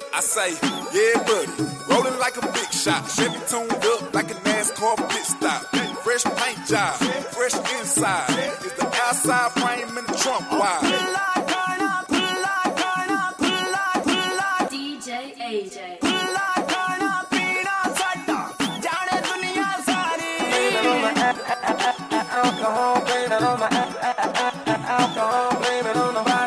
I say, yeah, buddy. Rolling like a big shot. Chevy tuned up like a NASCAR pit stop. Fresh paint job, fresh inside. Is the outside frame in the trunk wide? DJ AJ. Alcohol, blame it on my alcohol, blame it on the vodka.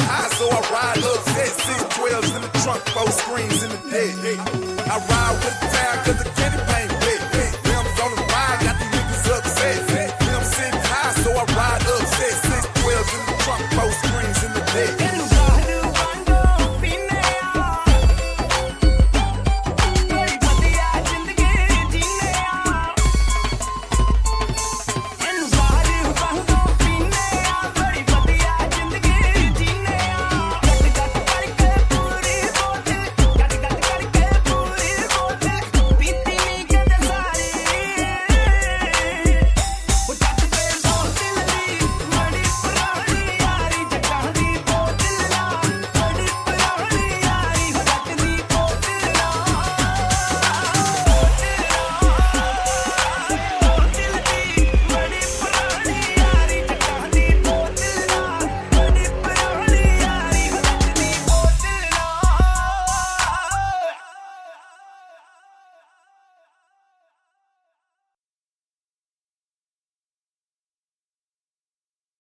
Ride upset, 612s in the trunk, 4 screens in the deck. I ride with the